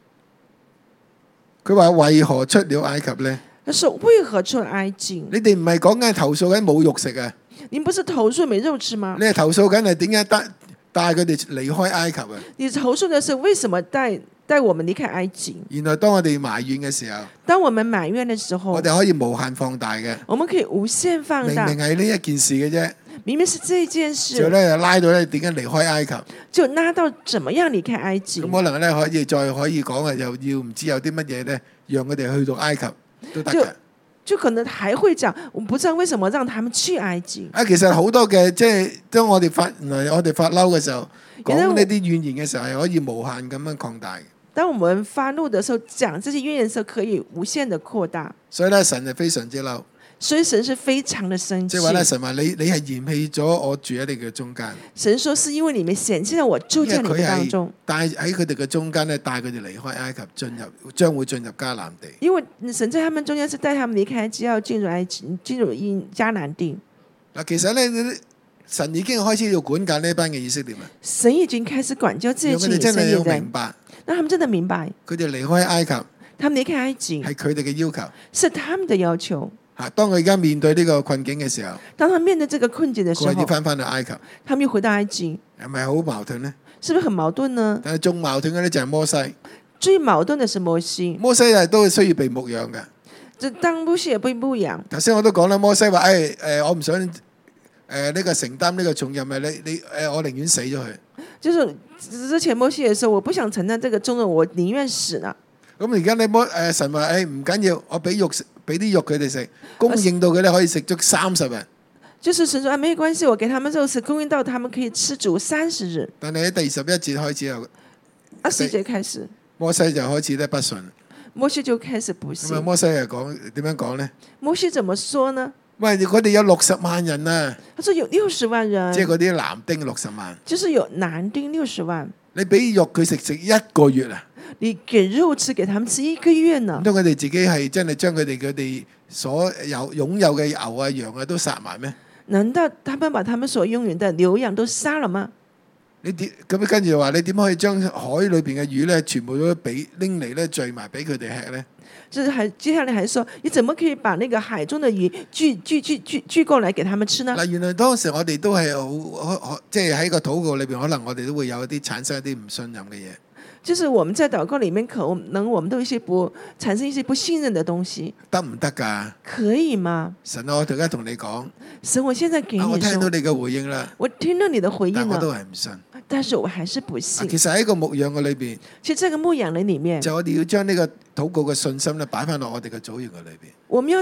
佢話為何出了埃及呢？ 他說為何出了埃及？ 你哋唔係講緊投訴緊冇肉食啊？ 你不是投訴沒肉吃嗎？ 你係投訴緊係點解帶佢哋離開埃及啊？ 你投訴的是為什麼帶我們離開埃及？ 原來當我哋埋怨嘅時候， 當我們埋怨的時候， 我哋可以無限放大嘅。 我們可以無限放大。 明明係呢一件事嘅啫， 明明是這件事， 就咧拉到咧點解離開埃及， 就拉到怎麼樣離開埃及。 咁可能咧可以講嘅，又要唔知有啲乜嘢咧，讓佢哋去到埃及都得嘅。 就可能還會講，我不知道為什麼讓他們去埃及。 其實好多嘅，即係當我哋發嬲嘅時候，講呢啲怨言嘅時候，係可以無限咁樣擴大。 當我們發怒的時候，講這些怨言的時候，可以無限的擴大。 所以咧，神係非常之嬲。 所以神是非常的生氣。 即係話咧，神話你係嫌棄咗我住喺你嘅中間。 神說是因為你們嫌棄了我住在你們當中。 帶喺佢哋嘅中間咧，帶佢哋離開埃及，將會進入迦南地。 因為神在他們中間是帶他們離開埃及，要進入埃及，進入迦南地。 嗱，其實咧，神已經開始要管教呢班嘅以色列民。 神已經開始管教這群以色列人。 讓佢哋真係要明白。 讓他們真的明白。 佢哋離開埃及。 他們離開埃及係佢哋嘅要求。 是他們的要求。 當佢而家面對呢個困境嘅時候， 當他面對這個困境嘅時候， 佢要翻去埃及， 他們又回到埃及， 係咪好矛盾呢？ 是不是很矛盾呢？ 但係仲矛盾嘅咧就係摩西， 最矛盾嘅是摩西。 摩西係都係需要被牧養嘅。 就當摩西也被牧養。 頭先我都講啦，摩西話：我唔想呢個承擔呢個重任啊！我寧願死咗佢。 就是之前摩西嘅時候，我不想承擔這個重任，我寧願死啦。 咁而家你神話唔緊要，我俾啲肉佢哋食，供應到佢哋可以食足30日。 就是神說沒關係，我給他們肉食，供應到他們可以吃足30日。 但係喺第21節開始又 20節開始， 摩西就開始咧不順。 摩西就開始不信。 咁摩西係點樣講呢？ 摩西怎麼說呢？ 喂，佢哋有60萬人啊！ 他說有60萬人， 即係嗰啲男丁60萬， 就是有男丁60萬。 你俾肉佢食1個月啊！ 你給肉吃，給他們吃1個月呢？ 唔通佢哋自己係真係將佢哋所擁有嘅牛啊羊啊都殺埋咩？ 難道他們把他們所擁有的牛羊都殺了嗎？ 你點咁跟住話你點可以將海裏邊嘅魚咧全部都拎嚟咧聚埋俾佢哋吃咧？ 就是接下來還說，你怎麼可以把那個海中的魚聚過來給他們吃呢？ 嗱，原來當時我哋都係好即係喺個禱告裏邊，可能我哋都會有一啲產生一啲唔信任嘅嘢。 就是我們在禱告裡面可能我們都產生一些不信任的東西， 得唔得㗎？ 可以嗎？ 神啊，我而家同你講， 神，我現在給你說， 我聽到你嘅回應啦， 我聽到你的回應了， 但我都係唔信。 但是我還是不信。 其實喺個牧養嘅裏邊， 其實這個牧養人裡面， 就我哋要將呢個禱告嘅信心咧擺翻落我哋嘅組員嘅裏邊。 我們要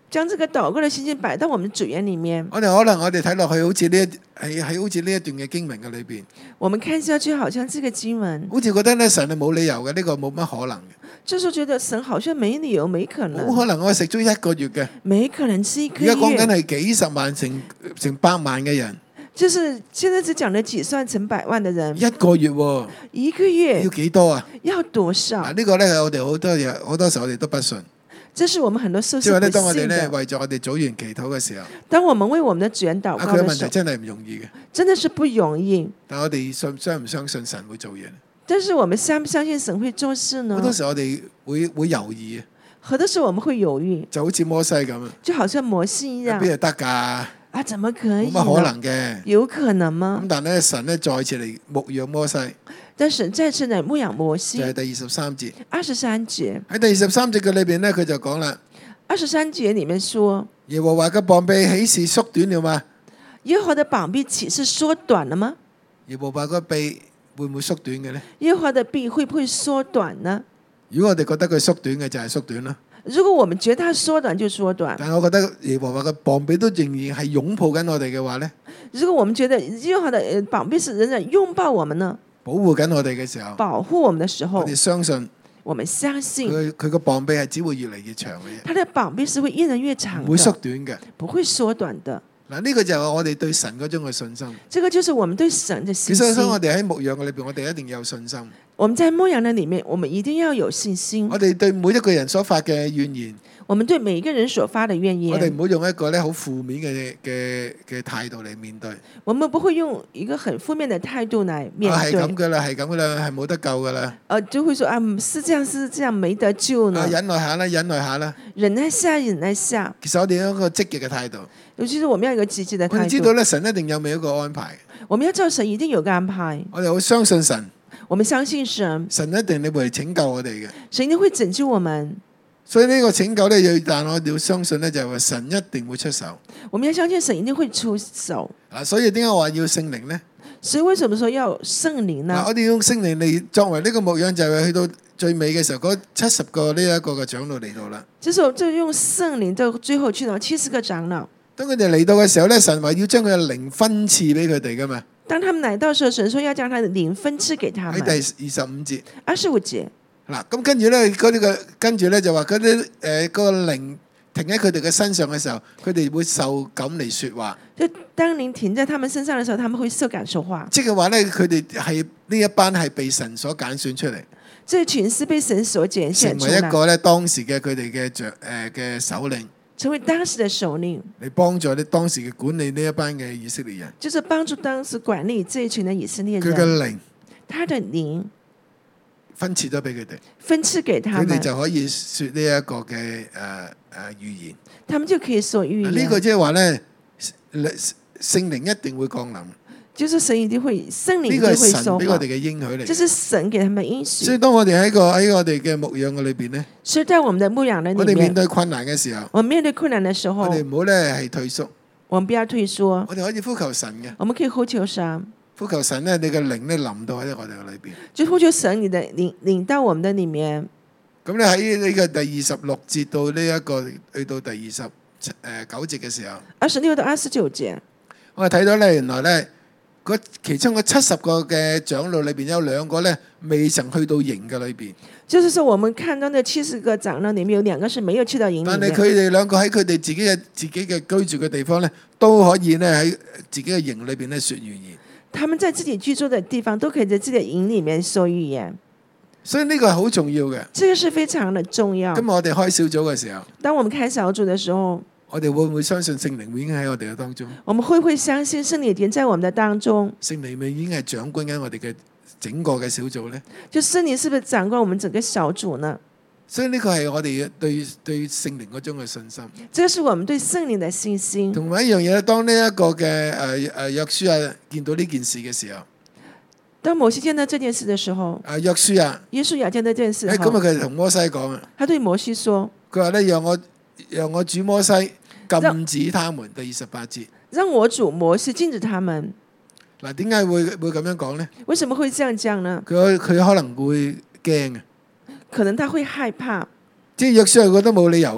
將這個禱告的心情擺到我們主言裡面。 可能我哋睇落去好似喺好似呢一段嘅經文嘅裏邊， 我們看下去，好像這個經文， 好似覺得咧神係冇理由嘅，呢個冇乜可能嘅， 就是覺得神好像沒理由、沒可能， 冇可能我食咗1個月嘅， 沒可能是一個而家講緊月。 係幾十萬成百萬嘅人， 就是現在只講了幾算成百萬的人， 1個月喎， 一個月要幾多啊？ 要多少？ 嗱，呢個咧係我哋好多時候我哋都不信， 這是我們很多時候即係話咧， 是不當我哋信的。 咧為咗我哋組員祈禱嘅時候， 當我們為我們的主人禱佢嘅問告的時候， 題真係唔容易嘅。 真的是不容易。 但我哋相唔相信神會做嘢？ 但是我們相不相信神會做事呢好？多時候我哋會猶豫， 很多時候我們會猶豫， 就好似摩西咁， 就好像摩西一樣邊度得㗎？ 啊，怎麼可以呢？ 冇乜可能嘅。 有可能嗎咁？但係咧，神咧再次嚟牧養摩西， 但神再次嚟牧養摩西就。係第23節。 23節， 喺第23節嘅裏邊咧，佢就講啦： 23節裡面說， 耶和華嘅膀臂豈是縮短了嗎？ 耶和華的膀臂豈是縮短了嗎？ 耶和華個臂會唔會縮短嘅咧？ 耶和華的臂會不會縮短呢？ 如果我哋覺得佢縮短嘅，就係縮短啦。 如果我們覺得它縮短就縮短， 但係我覺得耶和華嘅膀臂都仍然係擁抱緊我哋嘅話咧， 如果我們覺得耶和華的膀臂是仍然擁抱我們呢， 保護緊我哋嘅時候， 保護我們的時候我哋，相信我們相信佢個膀臂係只會越嚟越長嘅啫， 他的膀臂是會越來越長唔會縮的， 短嘅。 不會縮短的。 嗱，呢個就係我哋對神嗰種嘅信心。 這個就是我們對神的信其實心。 我哋喺牧養嘅裏邊，我哋一定要有信心。 我們在牧羊的裡面，我們一定要有信心。 我哋對每一個人所發嘅怨言， 我們對每一個人所發的怨我哋言， 唔好用一個咧好負面嘅態度嚟面對。 我們不會用一個很負面的態度來面係咁對。 噶啦，係咁噶啦，係冇得救噶啦。 就會說啊，是這樣，是這樣，沒得救呢。 忍耐下啦，忍耐下啦。 忍耐下，忍耐下。 其實我哋有一個積極嘅態度， 尤其是我們要有一個積極的我哋態度。 知道咧，神一定有美一個安排。 我們要知道神一定有個安排。 我哋好相信神， 我們相信神， 神一定會拯救我哋嘅。 神一定會拯救我們。 所以呢個拯救咧，但我哋要相信咧，就係話神一定會出手。 我們要相信神一定會出手。 所以點解我話要聖靈呢？ 所以為什麼說要聖靈呢？ 我哋用聖靈嚟作為呢個牧養，就係去到最尾嘅時候，嗰70個呢一個嘅長老嚟到啦。 這時候就用聖靈到最後去到70個長老。 當佢哋嚟到嘅時候咧，神話要將佢嘅靈分賜俾佢哋噶嘛。 當他們來到時候，神說要將他的靈分賜給他們。 喺第25節。 25節。 嗱，咁跟住咧，跟住咧就話嗰啲嗰個靈停喺佢哋嘅身上嘅時候，佢哋會受感嚟説話。 就當靈停在他們身上嘅時候，他們會受感說話。 即係話咧，佢哋係呢一班係被神所揀選出嚟， 這群是被神所揀選成出來， 為一個咧當時嘅佢哋嘅首領， 成為當時的首領， 嚟幫助咧當時嘅管理呢一班嘅以色列人。 就是幫助當時管理這一群的以色列佢嘅人。 靈他的靈分賜咗俾佢哋， 分賜給他們， 佢哋就可以説呢一個嘅預言。 他們就可以說預言。 呢個即係話咧，聖靈一定會降臨。 就是神一定會，聖靈呢一定會個係神說話俾我哋。嘅應許嚟。 這是神給他們應許。 所以當我哋喺我哋嘅牧養嘅裏邊咧， 所以在我們的牧養的我哋面裡面， 對困難嘅時候， 我們面對困難的時候我，哋唔好咧係退縮， 我們不要退縮， 我哋可以呼求神嘅， 我們可以呼求神， 呼求神咧，你嘅靈咧臨到喺我哋嘅裏邊。 就呼求神你的領到我們的裡面。 咁咧喺呢個第26節到呢一個去到第29節嘅時候， 26到29節， 我哋睇到咧原來咧其中嘅70個嘅長老裏邊有2個咧未曾去到營嘅裏邊， 就是說我們看到那70個長老裡面有2個是沒有去到營裡但係面， 佢哋2個喺佢哋自己嘅居住嘅地方咧，都可以咧喺自己嘅營裏邊咧説預言。 他們在自己居住的地方都可以在自己的營裡面說預言， 所以呢個係好重要嘅。 這個是非常的重要。 今日我哋開小組嘅時候， 當我們開小組的時候， 我哋會唔會相信聖靈已經喺我哋嘅當中？ 我們會不會相信聖靈已經在我們的當中？ 聖靈咪已經係掌管緊我哋嘅整個嘅小組呢？ 就聖靈是不是掌管我們整個小組呢？ 所以呢個係我哋對聖靈嗰種嘅信心。 這個是我們對聖靈的信心。 同埋一樣嘢咧，當呢一個嘅約書亞見到呢件事嘅時候， 當摩西見到這件事的時候， 約書亞耶穌也見到這件事咁啊， 後， 佢同摩西講啊， 他對摩西說： 佢話咧讓我主摩西禁止他們。第28節， 讓我主摩西禁止他們。 嗱，點解會咁樣講呢？ 為什麼會這樣講呢？ 佢可能會驚啊， 可能他會害怕， 即係約書亞覺得冇理由嘅。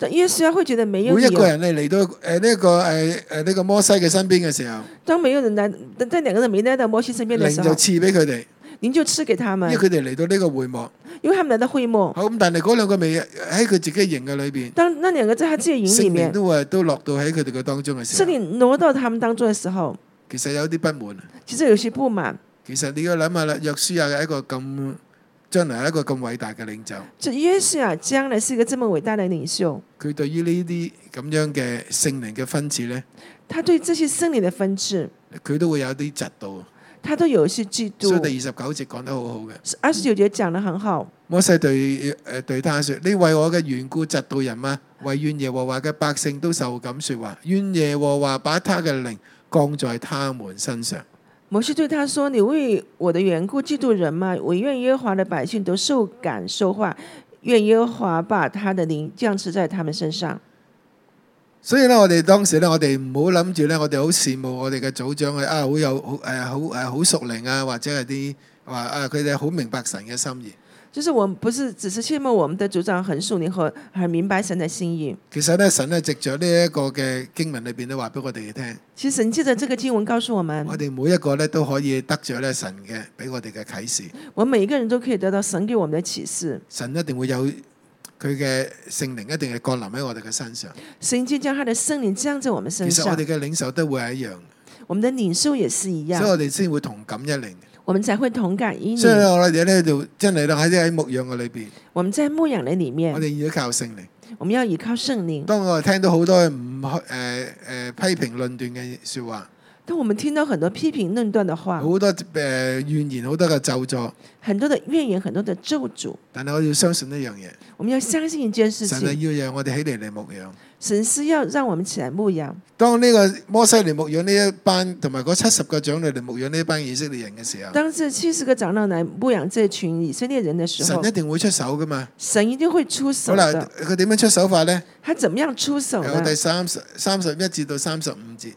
約書亞會覺得沒有每理由。 一個人嚟到呢個摩西嘅身邊嘅時候， 當沒有人來，當兩個人沒來到摩西身邊的時靈就候， 賜俾佢哋， 靈就賜給他們因為，佢哋嚟到呢個會幕。 因為他們來到會幕。 好咁，但係嗰兩個未喺佢自己營嘅裏邊， 當那兩個在他自己營裡聖靈面， 都落到喺佢哋嘅當中嘅時聖候， 靈挪到他們當中的時候， 其實有啲不滿。 其實有些不滿。 其實你要諗下啦，約書亞係一個咁將來係一個咁偉大嘅領袖， 這約書亞將來是一個這麼偉大的領袖， 佢對於呢啲咁樣嘅聖靈嘅分賜呢， 他對這些聖靈的分治， 佢都會有啲嫉妒。 他都有一些嫉所以妒。 第29節講得好好嘅。 29節講得很好。 摩西對他說：你為我嘅緣故嫉妒人嗎？惟願耶和華嘅百姓都受感說話，願耶和華把他嘅靈降在他們身上。 摩西對他說：你為我的緣故嫉妒人嗎？惟願耶和華的百姓都受感說話，願耶和華把他的靈降賜在他們身上。 所以咧，我哋當時咧，我哋唔好諗住咧，我哋好羨慕我哋嘅組長啊，好有好熟靈啊，或者係啲話佢哋好明白神嘅心意。 就是我們不是只是羨慕我們的組長很屬靈和很明白神的心意。 其實咧，神咧藉着呢一個嘅經文裏邊都話俾我哋聽， 其實神借着這個經文告訴我們， 我哋每一個咧都可以得着咧神嘅俾我哋嘅啟示。 我們每一個人都可以得到神給我們的啟示。 神一定會有佢嘅聖靈，一定係降臨喺我哋嘅身上。 神就將他的聖靈降在我們身上其實我哋。嘅領袖都會係一樣， 我們的領袖也是一樣， 所以我哋先會同感一靈。 我們才會同感一所以靈。 我哋咧就真係喺牧養嘅裏邊， 我們在牧養的裡面我，哋要靠聖靈。 我們要依靠聖靈。 當我哋聽到好多唔批評論斷嘅説話， 當我們聽到很多批評論斷的話， 好多怨言，好多嘅咒詛， 很多的怨言，很多的咒詛， 但係我要相信一樣嘢， 我們要相信一件事神係情， 要讓我哋起嚟牧養。 神是要讓我們起來牧養。 當呢個摩西嚟牧養呢一班，同埋嗰70個長老嚟牧養呢一班以色列人嘅時候， 當這70個長老來牧養這群以色列人的時候神，一定會出手噶嘛。 神一定會出手好啦， 的。 佢點樣出手法呢？ 他怎麼樣出手呢有第31至到35節，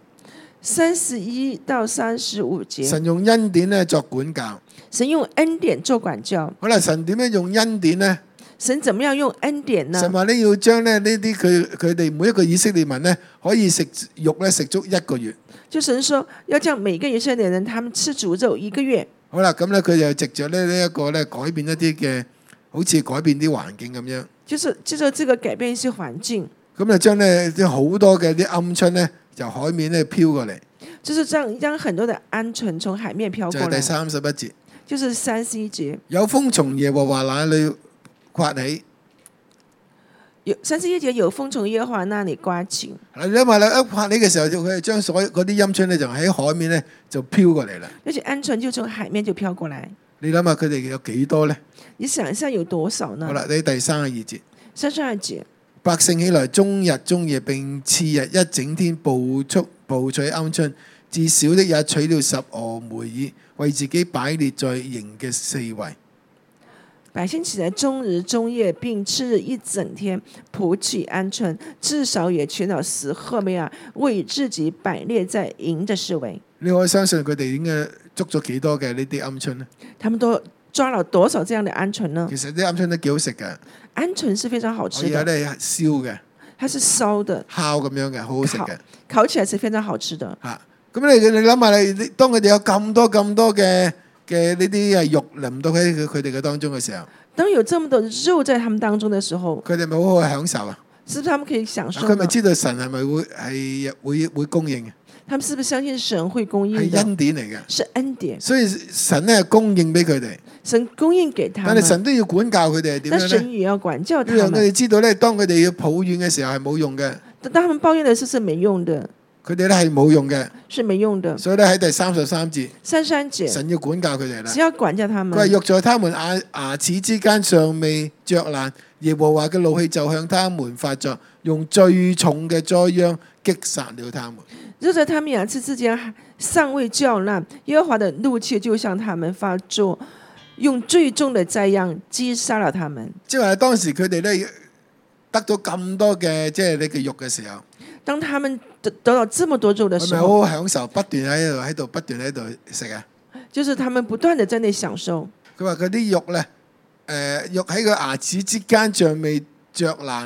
？31到35節， 神用恩典咧作管教。 神用恩典做管教。 好啦，神點樣用恩典呢？ 神怎麼樣用恩典呢？ 神話你要將咧呢啲佢哋每一個以色列民咧可以食肉咧食足1個月。 就神說要將每個以色列人他們吃足肉1個月。 好啦，咁咧佢就藉着呢一個咧改變一啲嘅，好似改變啲環境咁樣。 就是借着這個改變一些環境， 咁就將咧啲好多嘅啲鵪鶉咧由海面咧飄過嚟， 就是將很多的鵪鶉從海面飄就係第過來。 31節。 就是31節， 有風從耶和華那裏刮起。 有31節有風從耶和華那裡刮起。 你諗下啦，一刮起嘅時候，就佢係將所有嗰啲鵪鶉咧就喺海面咧就飄過嚟啦。 而且鵪鶉就從海面就飄過來。 你諗下佢哋有幾多呢？ 你想一下有多少呢？ 好啦，你第32節。 32節， 百姓起來，終日終夜並次日一整天捕取鵪鶉，至小的也取了10俄梅爾，為自己擺列在營嘅四圍。 百姓起來，終日終夜並次日一整天捕取鵪鶉，至少也取了10赫梅爾，為自己擺列在營的四圍。 你可以相信佢哋應該捉咗幾多嘅呢啲鵪鶉呢？ 他們都抓了多少這樣的鵪鶉呢？ 其實啲鵪鶉都幾好食㗎， 鵪鶉是非常好可吃的， 以有啲燒嘅、 它是燒的， 烤咁樣嘅，好好食嘅。 烤起來是非常好吃的。 嚇！咁你諗下，你當佢哋有咁多嘅呢啲肉臨到喺佢哋嘅當中嘅時候， 當有這麼多肉在他們當中的時候， 佢哋咪好好享受啊！ 是不是他們可以享受呢？ 佢咪知道神係咪會供應嘅？ 他們是不是相信神會供應係的？ 恩典嚟嘅。 是恩典， 所以神咧供應俾佢哋， 神供應給他們。 但係神都要管教佢哋係點但樣咧？ 神也要管教他要讓佢們。 哋知道咧，當佢哋要抱怨嘅時候係冇用嘅， 當他們抱怨的事是沒用的， 佢哋咧係冇用嘅。 是沒用的。 所以咧喺第33節， 33節， 神要管教佢哋啦只。要管教他佢話們， 肉在他們牙齒之間尚未着爛，耶和華嘅怒氣就向他們發作，用最重嘅災殃擊殺了他們。 肉在他們牙齒之間尚未叫爛，耶和華的怒氣就向他們發作，用最重的災殃擊殺了他們。 即係話當時佢哋咧得到咁多嘅即係呢個肉嘅時候， 當他們得到這麼多肉的係咪時候， 好好享受，不斷不斷喺度食啊？ 就是他們不斷的在那享受。 佢話嗰啲肉咧，肉喺個牙齒之間尚未着爛啊！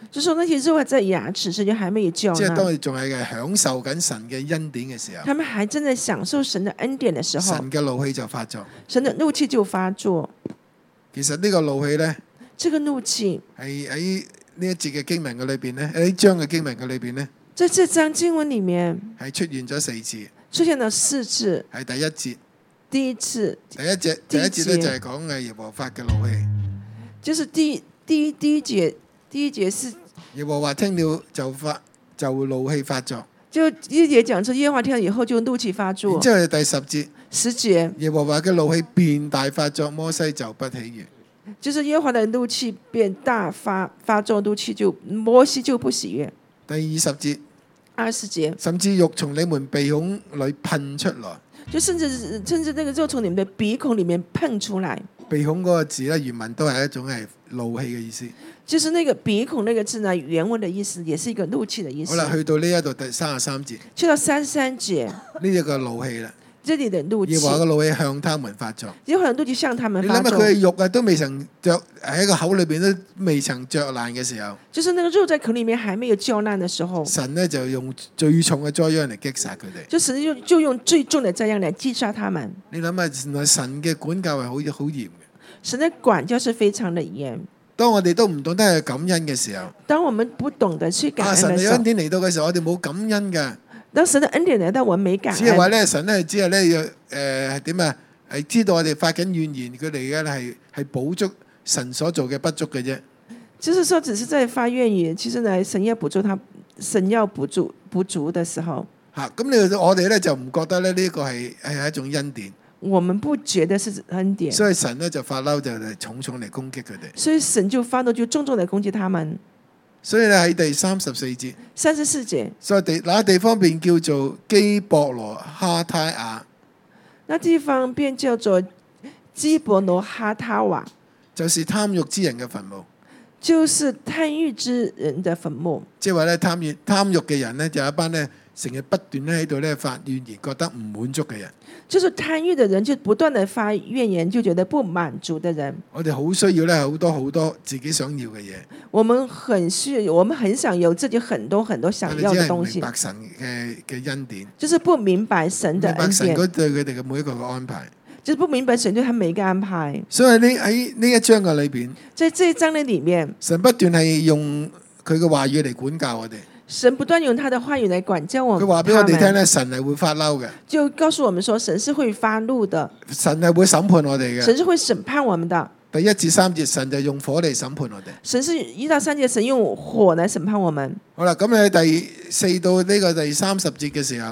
就說那些肉還在牙齒，神就還沒有叫即係當那， 佢哋仲係享受緊神嘅恩典嘅時候， 他們還正在享受神的恩典的時候， 神嘅怒氣就發作。 神的怒氣就發作。 其實呢個怒氣呢， 這個怒氣係喺呢一節嘅經文嘅裏邊呢，喺呢章嘅經文嘅裏邊呢， 在這章經文裡面係出現咗4次。 出現了4次。 係第一節， 第一次， 第一節咧就係講耶和華嘅怒氣。 就是第一節是耶和華聽了就怒氣發作。 就第一節講出耶和華聽了以後就怒氣發作。 然之後第10節， 10節耶和華嘅怒氣變大發作，摩西就不喜悅。 就是耶和華的怒氣變大發作，怒氣就摩西就不喜悅。 第20節 20節， 甚至肉從你們鼻孔裏噴出來。 就甚至那個肉從你們的鼻孔裡面噴出來。 鼻孔嗰個字咧，原文都係一種係怒氣嘅意思。 就是那個鼻孔那個字呢，原文的意思也是一個怒氣的意思。 好啦，去到呢一度第33節， 去到33節， 呢一個怒氣啦。 這裡的怒氣， 耶和華嘅怒氣向他們發作。 耶和華的怒氣向他們你發作。 諗下佢嘅肉啊，都未曾嚼喺個口裏邊都未曾嚼爛嘅時候， 就是那個肉在口裡面還沒有嚼爛的時候， 神呢就用最重嘅災殃嚟擊殺佢哋。 就神就用最重的災殃來擊殺他們。 你諗下，原來神嘅管教係好嚴嘅。 神的管教是非常的嚴。 當我哋都唔懂得去感恩嘅時候， 當我們不懂得去感恩神的時候， 嘅恩典嚟到嘅時候，我哋冇感恩嘅。 當神的恩典來到，我們沒感只係話恩。 咧，神咧只係咧要係點啊？係知道我哋發緊怨言，佢哋嘅係補足神所做嘅不足嘅啫。 就是說，只是在發怨言，其實呢，神要補足他，神要補足的時候， 嚇咁我哋咧就唔覺得咧呢個係一種恩典， 我們不覺得是恩典， 所以神咧就發嬲就嚟重重嚟攻擊佢哋。 所以神就發怒，就重重地攻擊他們。 所以咧喺第34節， 34節， 所以那地方便叫做基博羅哈泰亞， 那地方便叫做基伯羅哈他瓦， 就是貪欲之人嘅墳墓。 就是貪欲之人的墳墓。 即係話咧貪欲嘅人咧，就有一班咧成日不斷咧喺度咧發怨言，覺得唔滿足嘅人。 就是貪欲的人，就不斷地發怨言，就覺得不滿足的人。 我哋好需要咧好多自己想要嘅嘢。 我們很想有自己很多想要的東西。 明白神嘅恩典， 就是不明白神的恩典。 明白神對佢哋嘅每一個嘅安排。 就是不明白神對他每一個安排。 所以喺呢一章嘅裏邊， 在這一章嘅裡面， 神不斷係用佢嘅話語嚟管教我哋。 神不斷用他的話語來管教我們。 佢話俾我哋聽咧，神係會發嬲嘅。 就告訴我們說，神是會發怒的。 神係會審判我哋嘅。 神是會審判我們的。 第1至3節，神就用火嚟審判我哋。 神是1到3節，神用火來審判我們。 好啦，咁喺第4到呢個第30節嘅時候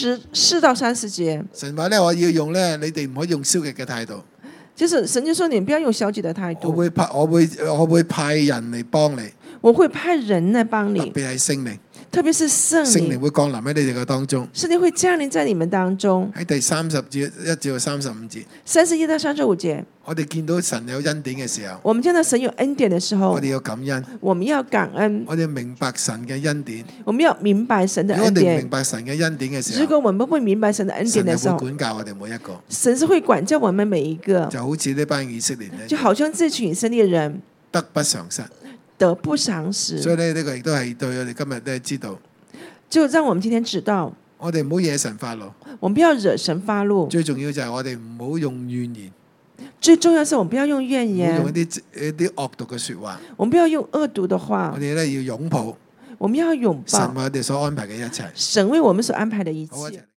，4到30節， 神話咧，我要用咧，你哋唔可以用消極嘅態度。 就是神就說你不要用消極的態度。 我會派人嚟幫你。 我會派人來幫你。 特別係聖靈。 特別是聖靈會降臨喺你哋嘅當中。 聖靈會降臨在你們當中。 喺第31至35節。 31到35節。 我哋見到神有恩典嘅時候。 我們見到神有恩典嘅時候。 我哋要感恩。 我們要感恩。 我哋明白神嘅恩典。 我們要明白神的恩典。 如果我哋明白神嘅恩典嘅時候。 如果我們不會明白神的恩典嘅時候。 神係會管教我哋每一個。 神是會管教我們每一個。 就好似呢班以色列人。 就好像這群以色列人。 得不償失。 得不償失。 所以呢個亦都係對我哋今日咧知道。 就讓我們今天知道， 我哋唔好惹神發怒。 我們不要惹神發怒。 最重要就係我哋唔好用怨言。 最重要是我們不要用怨言。 唔好用一啲惡毒嘅説話。 我們不要用惡毒的話。 我哋咧要擁抱。 我們要擁抱。 神為我哋所安排嘅一切。 神為我們所安排的一切。